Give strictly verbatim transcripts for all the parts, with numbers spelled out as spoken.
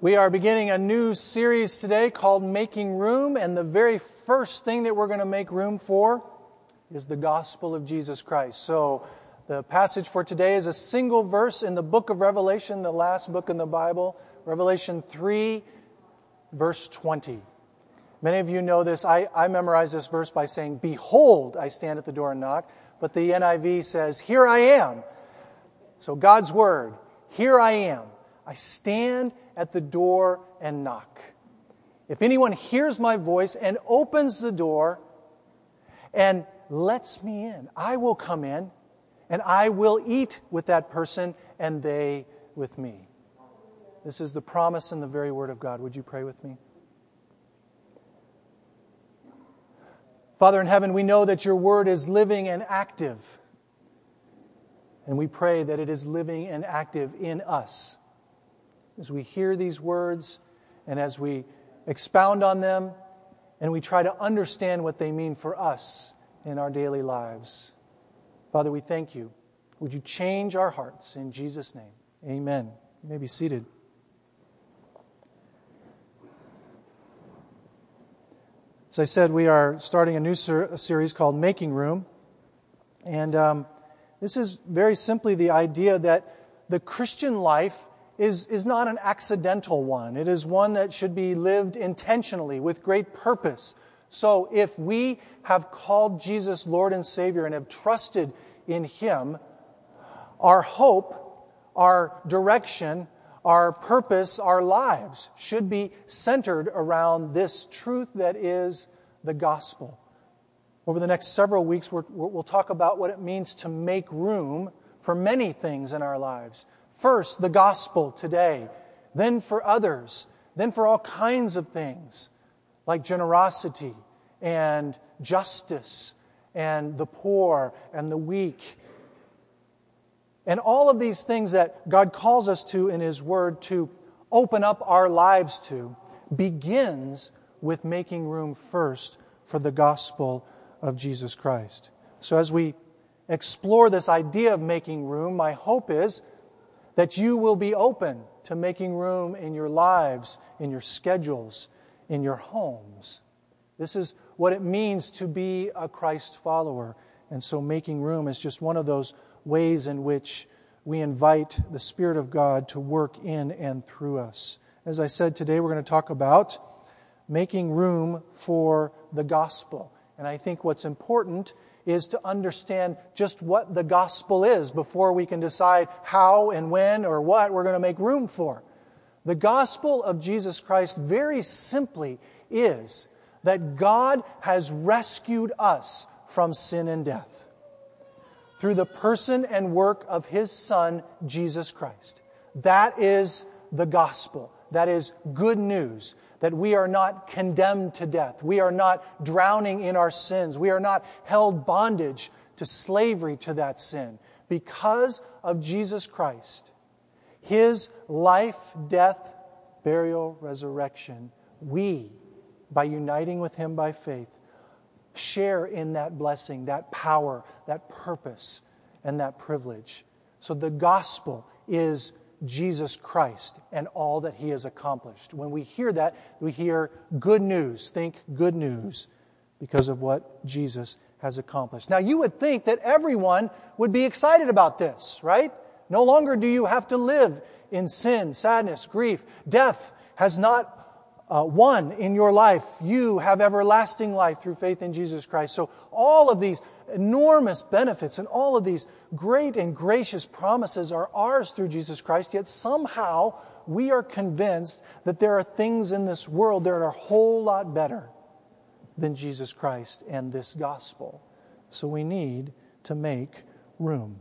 We are beginning a new series today called Making Room, and the very first thing that we're going to make room for is the gospel of Jesus Christ. So the passage for today is a single verse in the book of Revelation, the last book in the Bible, Revelation three, verse twenty. Many of you know this. I, I memorized this verse by saying, "Behold, I stand at the door and knock." But the N I V says, "Here I am." So God's word, here I am. I stand at the door and knock. If anyone hears my voice and opens the door and lets me in, I will come in and I will eat with that person and they with me. This is the promise and the very word of God. Would you pray with me? Father in heaven, we know that your word is living and active. And we pray that it is living and active in us. As we hear these words and as we expound on them and we try to understand what they mean for us in our daily lives. Father, we thank you. Would you change our hearts in Jesus' name? Amen. You may be seated. As I said, we are starting a new ser- a series called Making Room. And um, this is very simply the idea that the Christian life is, is not an accidental one. It is one that should be lived intentionally with great purpose. So if we have called Jesus Lord and Savior and have trusted in Him, our hope, our direction, our purpose, our lives should be centered around this truth that is the gospel. Over the next several weeks, we're, we'll talk about what it means to make room for many things in our lives. First, the gospel today, then for others, then for all kinds of things like generosity and justice and the poor and the weak. And all of these things that God calls us to in His Word to open up our lives to begins with making room first for the gospel of Jesus Christ. So as we explore this idea of making room, my hope is that you will be open to making room in your lives, in your schedules, in your homes. This is what it means to be a Christ follower. And so making room is just one of those ways in which we invite the Spirit of God to work in and through us. As I said, today we're going to talk about making room for the gospel. And I think what's important is to understand just what the gospel is before we can decide how and when or what we're going to make room for. The gospel of Jesus Christ very simply is that God has rescued us from sin and death through the person and work of His Son, Jesus Christ. That is the gospel. That is good news. That we are not condemned to death. We are not drowning in our sins. We are not held bondage to slavery to that sin. Because of Jesus Christ, His life, death, burial, resurrection, we, by uniting with Him by faith, share in that blessing, that power, that purpose, and that privilege. So the gospel is Jesus Christ and all that He has accomplished. When we hear that, we hear good news. Think good news because of what Jesus has accomplished. Now, you would think that everyone would be excited about this, right? No longer do you have to live in sin, sadness, grief. Death has not uh, won in your life. You have everlasting life through faith in Jesus Christ. So all of these enormous benefits and all of these great and gracious promises are ours through Jesus Christ, yet somehow we are convinced that there are things in this world that are a whole lot better than Jesus Christ and this gospel. So we need to make room.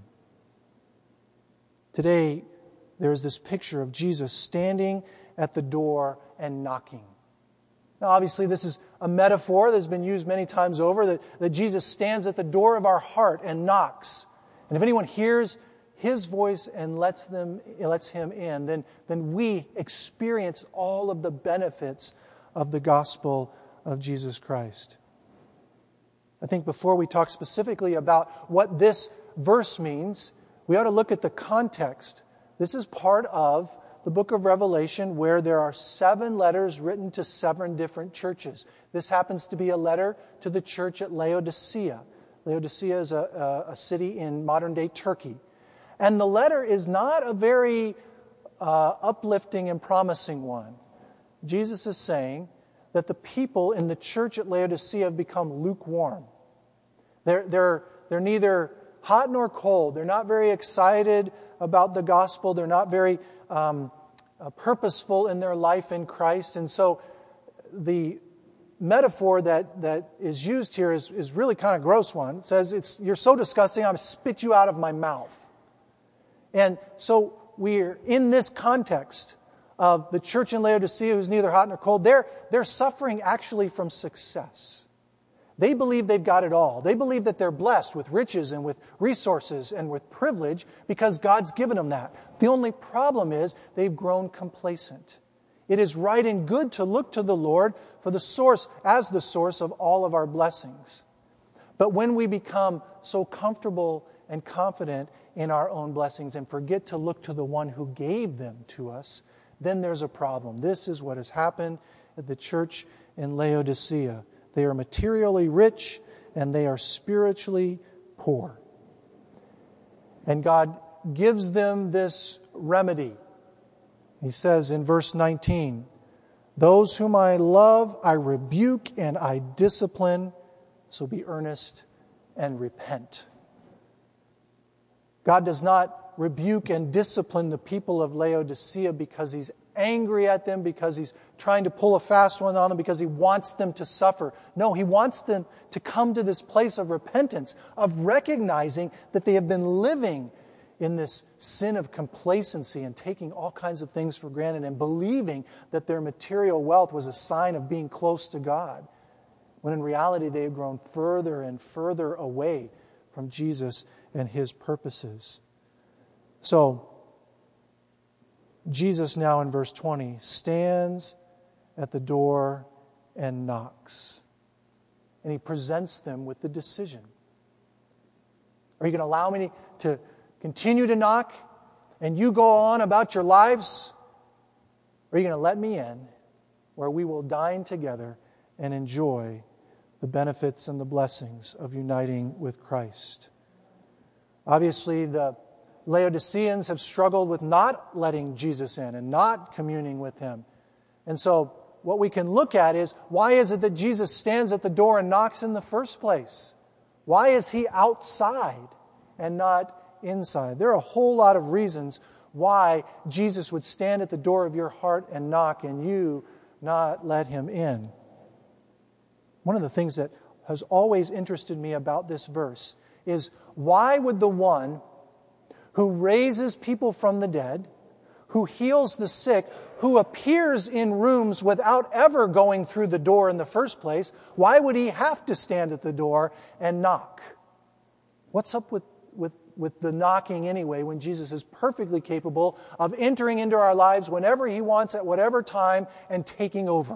Today, there is this picture of Jesus standing at the door and knocking. Now, obviously, this is a metaphor that's been used many times over, that, that Jesus stands at the door of our heart and knocks. And if anyone hears His voice and lets them lets Him in, then, then we experience all of the benefits of the gospel of Jesus Christ. I think before we talk specifically about what this verse means, we ought to look at the context. This is part of the book of Revelation, where there are seven letters written to seven different churches. This happens to be a letter to the church at Laodicea. Laodicea is a, a, a city in modern-day Turkey. And the letter is not a very uh, uplifting and promising one. Jesus is saying that the people in the church at Laodicea have become lukewarm. They're, they're, they're neither hot nor cold. They're not very excited about the gospel. They're not very um, uh, purposeful in their life in Christ. And so the metaphor that, that is used here is, is really kind of a gross one. It says, it's, you're so disgusting, I'm spit you out of my mouth. And so we're in this context of the church in Laodicea who's neither hot nor cold. They're, they're suffering actually from success. They believe they've got it all. They believe that they're blessed with riches and with resources and with privilege because God's given them that. The only problem is they've grown complacent. It is right and good to look to the Lord for the source, as the source of all of our blessings. But when we become so comfortable and confident in our own blessings and forget to look to the one who gave them to us, then there's a problem. This is what has happened at the church in Laodicea. They are materially rich and they are spiritually poor. And God gives them this remedy. He says in verse nineteen, "Those whom I love, I rebuke and I discipline, so be earnest and repent." God does not rebuke and discipline the people of Laodicea because He's angry at them, because He's trying to pull a fast one on them, because He wants them to suffer. No, He wants them to come to this place of repentance, of recognizing that they have been living in this sin of complacency and taking all kinds of things for granted and believing that their material wealth was a sign of being close to God, when in reality they have grown further and further away from Jesus and His purposes. So, Jesus now in verse twenty stands at the door and knocks. And He presents them with the decision. Are you going to allow me to continue to knock and you go on about your lives? Or are you going to let me in where we will dine together and enjoy the benefits and the blessings of uniting with Christ? Obviously, the Laodiceans have struggled with not letting Jesus in and not communing with Him. And so what we can look at is, why is it that Jesus stands at the door and knocks in the first place? Why is He outside and not inside? There are a whole lot of reasons why Jesus would stand at the door of your heart and knock and you not let Him in. One of the things that has always interested me about this verse is, why would the one who raises people from the dead, who heals the sick, who appears in rooms without ever going through the door in the first place, why would He have to stand at the door and knock? What's up with, with, with the knocking anyway, when Jesus is perfectly capable of entering into our lives whenever He wants, at whatever time, and taking over?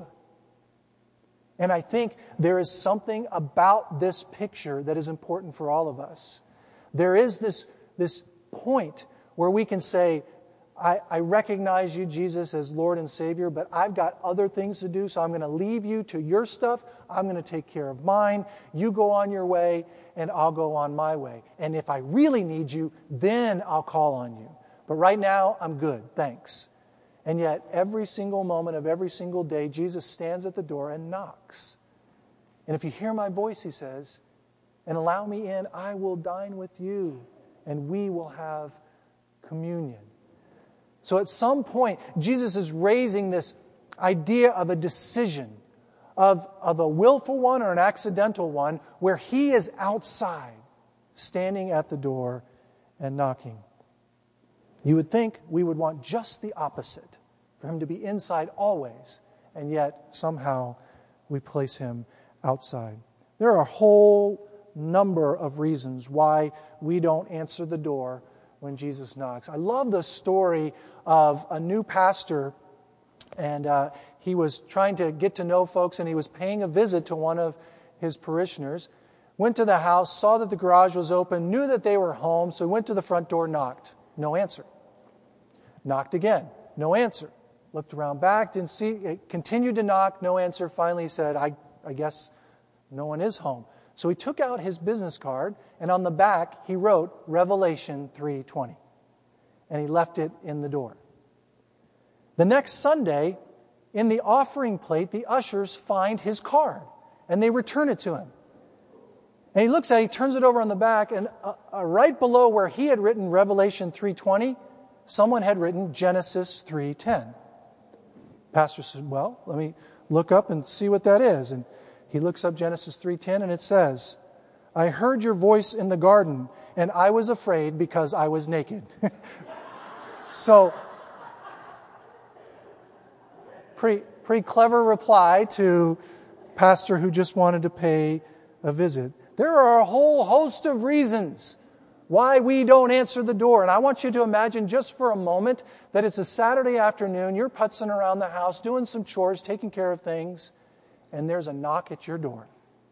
And I think there is something about this picture that is important for all of us. There is this, this point where we can say, I, I recognize you, Jesus, as Lord and Savior, but I've got other things to do, so I'm going to leave you to your stuff. I'm going to take care of mine. You go on your way, and I'll go on my way. And if I really need you, then I'll call on you. But right now, I'm good. Thanks. And yet, every single moment of every single day, Jesus stands at the door and knocks. And if you hear my voice, He says, and allow me in, I will dine with you, and we will have communion. So at some point, Jesus is raising this idea of a decision, of, of a willful one or an accidental one, where He is outside, standing at the door and knocking. You would think we would want just the opposite, for Him to be inside always, and yet somehow we place Him outside. There are a whole number of reasons why we don't answer the door when Jesus knocks. I love the story of a new pastor, and uh, he was trying to get to know folks, and he was paying a visit to one of his parishioners, went to the house, saw that the garage was open, knew that they were home, so he went to the front door, knocked. No answer. Knocked again. no answer. Looked around back, didn't see, continued to knock, no answer. Finally he said, I, I guess no one is home. So he took out his business card, and on the back he wrote Revelation three twenty. And he left it in the door. The next Sunday, in the offering plate, the ushers find his card, and they return it to him. And he looks at it, he turns it over on the back, and uh, uh, right below where he had written Revelation three twenty, someone had written Genesis three ten. Pastor said, well, let me look up and see what that is. And he looks up Genesis three ten, and it says, I heard your voice in the garden, and I was afraid because I was naked. So, pretty, pretty clever reply to pastor who just wanted to pay a visit. There are a whole host of reasons why we don't answer the door. And I want you to imagine just for a moment that it's a Saturday afternoon, you're putzing around the house, doing some chores, taking care of things, and there's a knock at your door.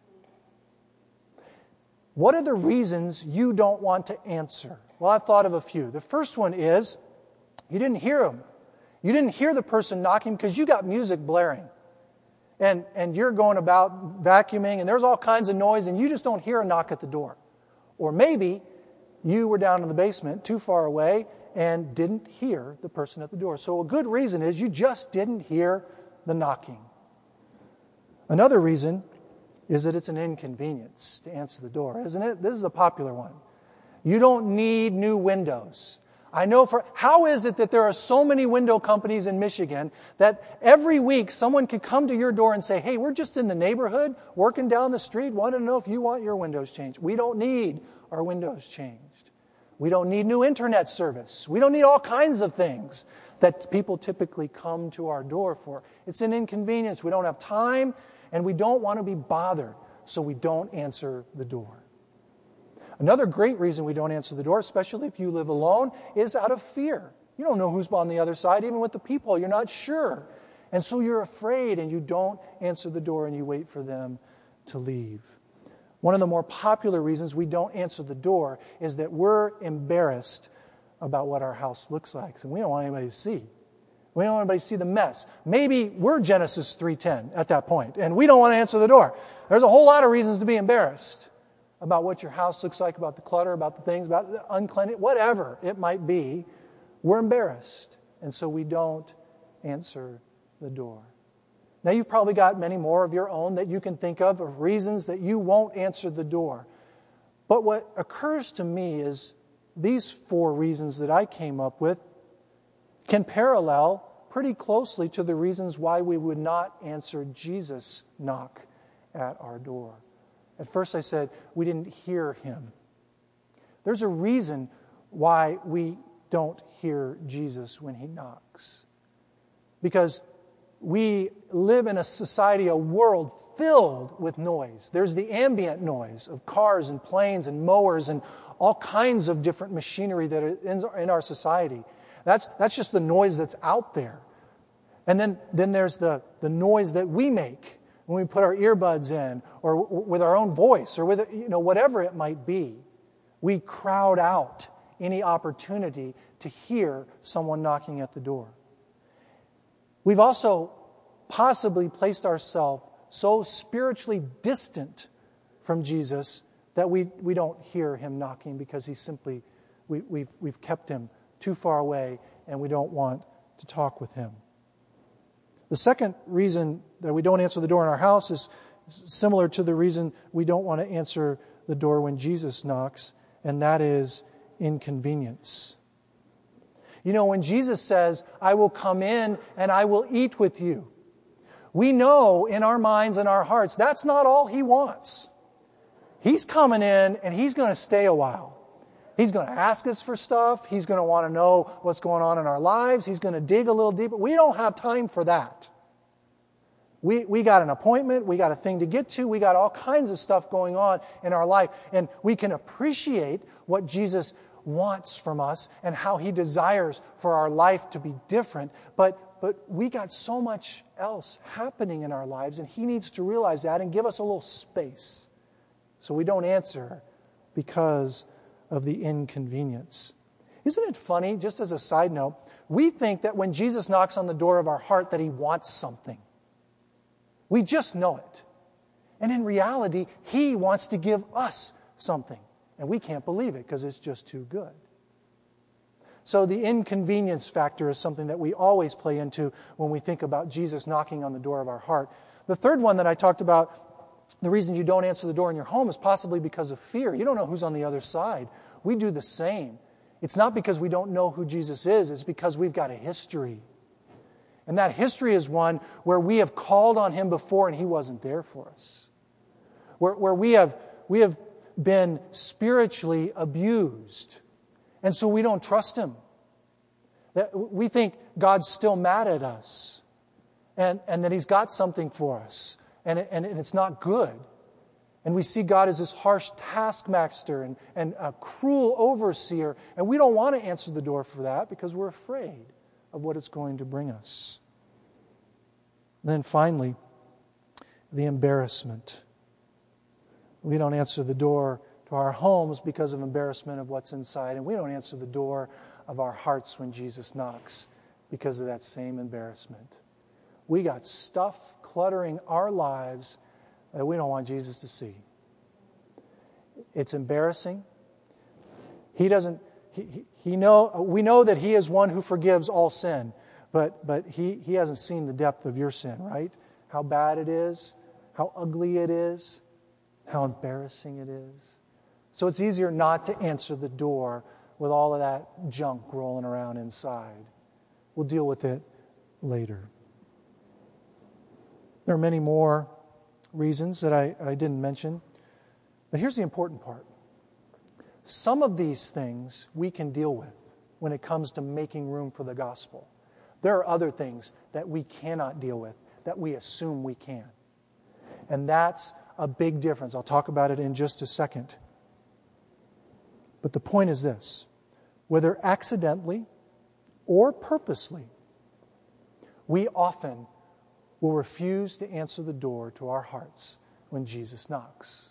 What are the reasons you don't want to answer? Well, I've thought of a few. The first one is you didn't hear them. You didn't hear the person knocking because you got music blaring. And, and you're going about vacuuming, and there's all kinds of noise, and you just don't hear a knock at the door. Or maybe you were down in the basement, too far away, and didn't hear the person at the door. So a good reason is you just didn't hear the knocking. Another reason is that it's an inconvenience to answer the door, isn't it? This is a popular one. You don't need new windows. I know for, how is it that there are so many window companies in Michigan that every week someone could come to your door and say, hey, we're just in the neighborhood, working down the street, wanted to know if you want your windows changed. We don't need our windows changed. We don't need new internet service. We don't need all kinds of things that people typically come to our door for. It's an inconvenience. We don't have time, and we don't want to be bothered, so we don't answer the door. Another great reason we don't answer the door, especially if you live alone, is out of fear. You don't know who's on the other side, even with the people. You're not sure. And so you're afraid, and you don't answer the door, and you wait for them to leave. One of the more popular reasons we don't answer the door is that we're embarrassed about what our house looks like. And we don't want anybody to see. We don't want anybody to see the mess. Maybe we're Genesis three ten at that point, and we don't want to answer the door. There's a whole lot of reasons to be embarrassed about what your house looks like, about the clutter, about the things, about the uncleanness, whatever it might be. We're embarrassed, and so we don't answer the door. Now, you've probably got many more of your own that you can think of, of reasons that you won't answer the door. But what occurs to me is these four reasons that I came up with can parallel pretty closely to the reasons why we would not answer Jesus' knock at our door. At first I said we didn't hear him. There's a reason why we don't hear Jesus when he knocks. Because we live in a society, a world filled with noise. There's the ambient noise of cars and planes and mowers and all kinds of different machinery that are in our society. That's, that's just the noise that's out there. And then, then there's the, the noise that we make when we put our earbuds in, or w- with our own voice, or with, you know, whatever it might be. We crowd out any opportunity to hear someone knocking at the door. We've also possibly placed ourselves so spiritually distant from Jesus that we, we don't hear him knocking because he simply, we, we've, we've kept him too far away and we don't want to talk with him. The second reason that we don't answer the door in our house is similar to the reason we don't want to answer the door when Jesus knocks, and that is inconvenience. You know, when Jesus says, I will come in and I will eat with you, we know in our minds and our hearts that's not all he wants. He's coming in and he's going to stay a while. He's going to ask us for stuff. He's going to want to know what's going on in our lives. He's going to dig a little deeper. We don't have time for that. We, we got an appointment. We got a thing to get to. We got all kinds of stuff going on in our life. And we can appreciate what Jesus wants from us and how he desires for our life to be different. But, but we got so much else happening in our lives, and he needs to realize that and give us a little space so we don't answer because of the inconvenience. Isn't it funny, just as a side note, we think that when Jesus knocks on the door of our heart that he wants something. We just know it. And in reality, he wants to give us something. And we can't believe it because it's just too good. So the inconvenience factor is something that we always play into when we think about Jesus knocking on the door of our heart. The third one that I talked about, the reason you don't answer the door in your home is possibly because of fear. You don't know who's on the other side. We do the same. It's not because we don't know who Jesus is. It's because we've got a history. And that history is one where we have called on him before and he wasn't there for us. Where, where we have, we have been spiritually abused. And so we don't trust him. That we think God's still mad at us. And, and that he's got something for us. And, it, and it's not good. And we see God as this harsh taskmaster and, and a cruel overseer. And we don't want to answer the door for that because we're afraid of what it's going to bring us. And then finally, the embarrassment. We don't answer the door to our homes because of embarrassment of what's inside. And we don't answer the door of our hearts when Jesus knocks because of that same embarrassment. We got stuff cluttering our lives that we don't want Jesus to see. It's embarrassing. He doesn't, he, he, he know, we know that he is one who forgives all sin, but, but he, he hasn't seen the depth of your sin, right? How bad it is, how ugly it is, how embarrassing it is. So it's easier not to answer the door with all of that junk rolling around inside. We'll deal with it later. There are many more reasons that I, I didn't mention. But here's the important part. Some of these things we can deal with when it comes to making room for the gospel. There are other things that we cannot deal with, that we assume we can. And that's a big difference. I'll talk about it in just a second. But the point is this. Whether accidentally or purposely, we often will refuse to answer the door to our hearts when Jesus knocks.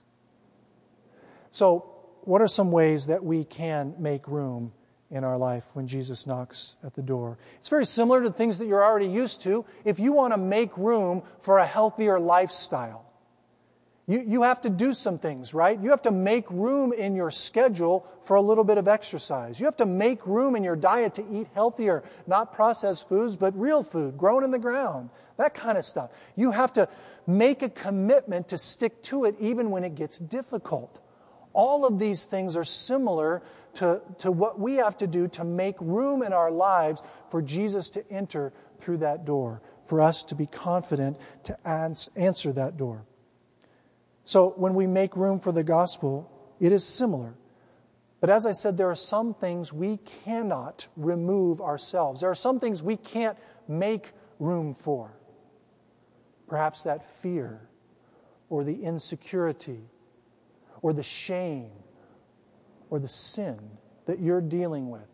So, what are some ways that we can make room in our life when Jesus knocks at the door? It's very similar to things that you're already used to. If you want to make room for a healthier lifestyle, you, you have to do some things, right? You have to make room in your schedule for a little bit of exercise. You have to make room in your diet to eat healthier, not processed foods, but real food, grown in the ground, that kind of stuff. You have to make a commitment to stick to it even when it gets difficult. All of these things are similar to, to what we have to do to make room in our lives for Jesus to enter through that door, for us to be confident to ans- answer that door. So when we make room for the gospel, it is similar. But as I said, there are some things we cannot remove ourselves. There are some things we can't make room for. Perhaps that fear, or the insecurity, or the shame, or the sin that you're dealing with.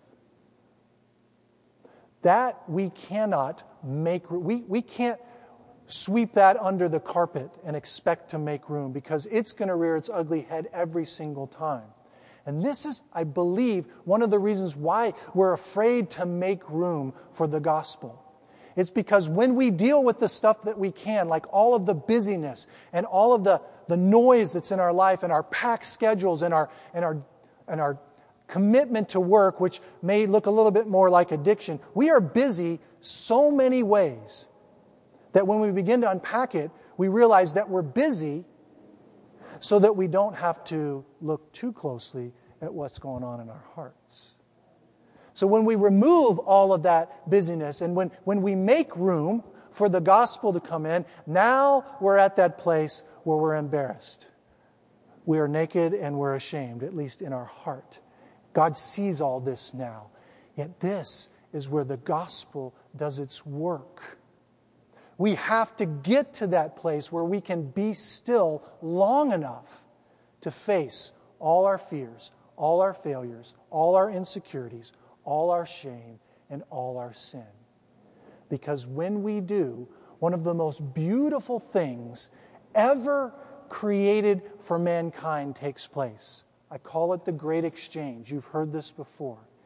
That we cannot make, we, we can't sweep that under the carpet and expect to make room because it's going to rear its ugly head every single time. And this is, I believe, one of the reasons why we're afraid to make room for the gospel. It's because when we deal with the stuff that we can, like all of the busyness and all of the, the noise that's in our life and our packed schedules and our, and our, and our commitment to work, which may look a little bit more like addiction, we are busy so many ways that when we begin to unpack it, we realize that we're busy so that we don't have to look too closely at what's going on in our hearts. So when we remove all of that busyness and when, when we make room for the gospel to come in, now we're at that place where we're embarrassed. We are naked and we're ashamed, at least in our heart. God sees all this now. Yet this is where the gospel does its work. We have to get to that place where we can be still long enough to face all our fears, all our failures, all our insecurities, all our shame, and all our sin. Because when we do, one of the most beautiful things ever created for mankind takes place. I call it the Great Exchange. You've heard this before.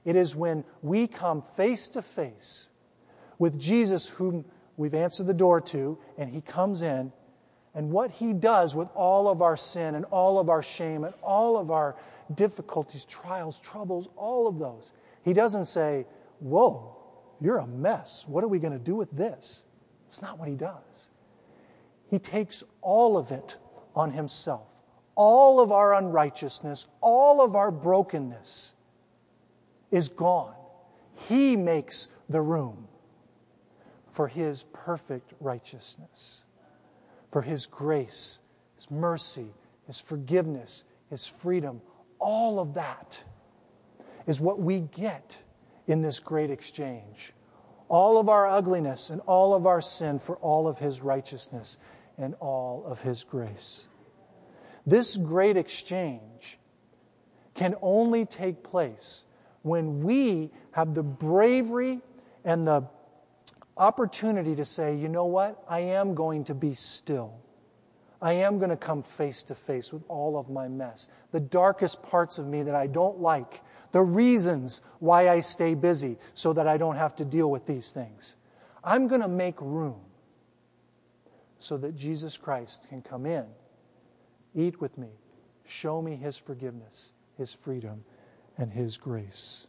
It is when we come face to face with Jesus, whom we've answered the door to, and He comes in, and what He does with all of our sin and all of our shame and all of our difficulties, trials, troubles, all of those. He doesn't say, whoa, you're a mess. What are we going to do with this? It's not what He does. He takes all of it on Himself. All of our unrighteousness, all of our brokenness is gone. He makes the room for His perfect righteousness, for His grace, His mercy, His forgiveness, His freedom. All of that is what we get in this great exchange. All of our ugliness and all of our sin for all of His righteousness and all of His grace. This great exchange can only take place when we have the bravery and the opportunity to say, you know what? I am going to be still. I am going to come face to face with all of my mess. The darkest parts of me that I don't like. The reasons why I stay busy so that I don't have to deal with these things. I'm going to make room so that Jesus Christ can come in, eat with me, show me His forgiveness, His freedom, and His grace.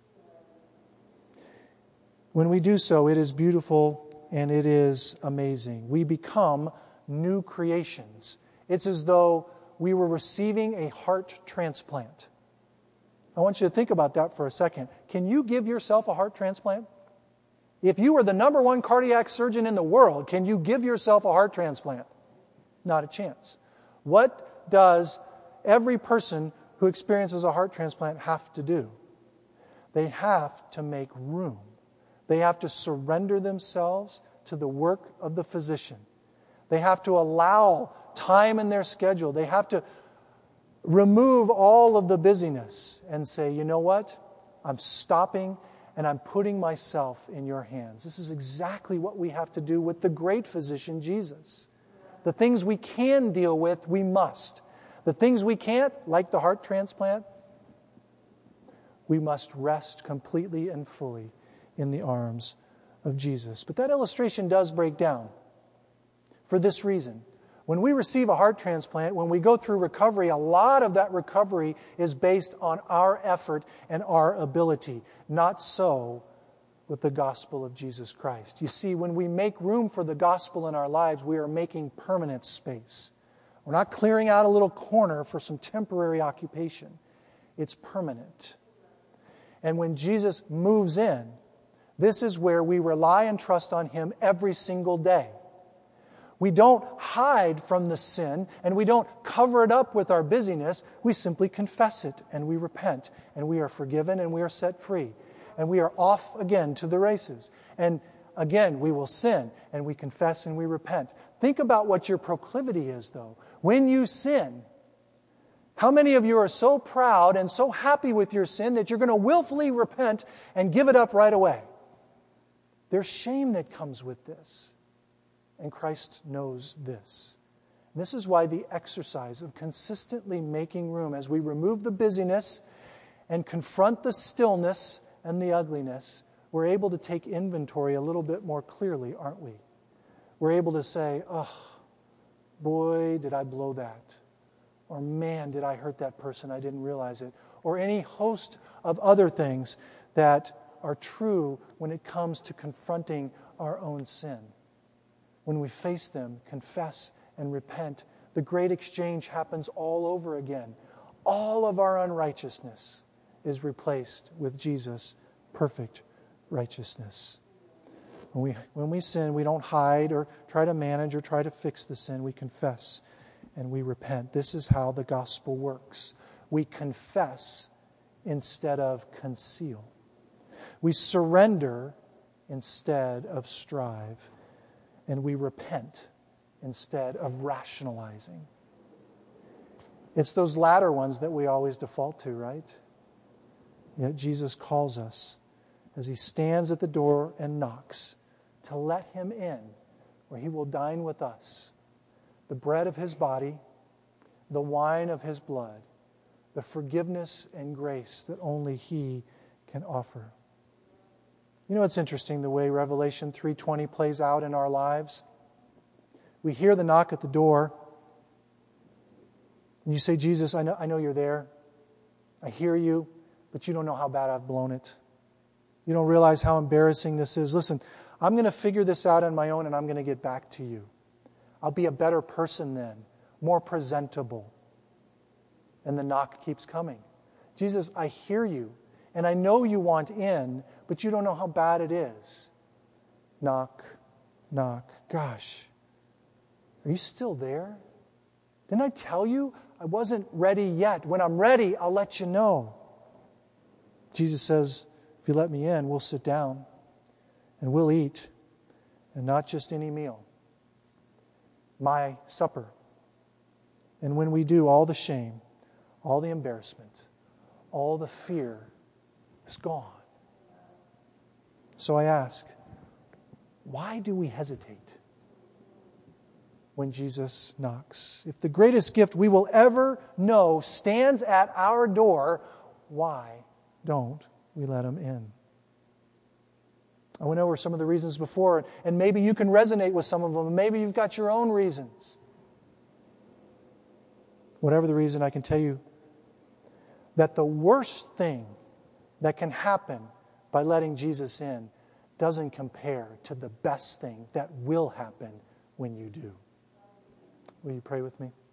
When we do so, it is beautiful and it is amazing. We become new creations. It's as though we were receiving a heart transplant. I want you to think about that for a second. Can you give yourself a heart transplant? If you were the number one cardiac surgeon in the world, can you give yourself a heart transplant? Not a chance. What does every person who experiences a heart transplant have to do? They have to make room. They have to surrender themselves to the work of the physician. They have to allow time in their schedule. They have to remove all of the busyness and say, you know what? I'm stopping and I'm putting myself in your hands. This is exactly what we have to do with the great physician, Jesus. The things we can deal with, we must. The things we can't, like the heart transplant, we must rest completely and fully in the arms of Jesus. But that illustration does break down for this reason. When we receive a heart transplant, when we go through recovery, a lot of that recovery is based on our effort and our ability. Not so with the gospel of Jesus Christ. You see, when we make room for the gospel in our lives, we are making permanent space. We're not clearing out a little corner for some temporary occupation. It's permanent. And when Jesus moves in, this is where we rely and trust on Him every single day. We don't hide from the sin and we don't cover it up with our busyness. We simply confess it and we repent and we are forgiven and we are set free. And we are off again to the races. And again, we will sin and we confess and we repent. Think about what your proclivity is, though. When you sin, how many of you are so proud and so happy with your sin that you're going to willfully repent and give it up right away? There's shame that comes with this. And Christ knows this. This is why the exercise of consistently making room as we remove the busyness and confront the stillness and the ugliness, we're able to take inventory a little bit more clearly, aren't we? We're able to say, oh, boy, did I blow that. Or man, did I hurt that person, I didn't realize it. Or any host of other things that are true when it comes to confronting our own sin. When we face them, confess and repent, the great exchange happens all over again. All of our unrighteousness is replaced with Jesus' perfect righteousness. When we, when we sin, we don't hide or try to manage or try to fix the sin. We confess and we repent. This is how the gospel works. We confess instead of conceal. We surrender instead of strive. And we repent instead of rationalizing. It's those latter ones that we always default to, right? Yet Jesus calls us as He stands at the door and knocks to let Him in, where He will dine with us. The bread of His body, the wine of His blood, the forgiveness and grace that only He can offer. You know, it's interesting the way Revelation three twenty plays out in our lives. We hear the knock at the door. And you say, Jesus, I know, I know you're there. I hear you, but you don't know how bad I've blown it. You don't realize how embarrassing this is. Listen, I'm going to figure this out on my own and I'm going to get back to you. I'll be a better person then, more presentable. And the knock keeps coming. Jesus, I hear you, and I know you want in, but you don't know how bad it is. Knock, knock. Gosh, are you still there? Didn't I tell you I wasn't ready yet? When I'm ready, I'll let you know. Jesus says, if you let me in, we'll sit down and we'll eat, and not just any meal. My supper. And when we do, all the shame, all the embarrassment, all the fear is gone. So I ask, why do we hesitate when Jesus knocks? If the greatest gift we will ever know stands at our door, why don't we let Him in? I went over some of the reasons before, and maybe you can resonate with some of them. Maybe you've got your own reasons. Whatever the reason, I can tell you that the worst thing that can happen by letting Jesus in doesn't compare to the best thing that will happen when you do. Will you pray with me?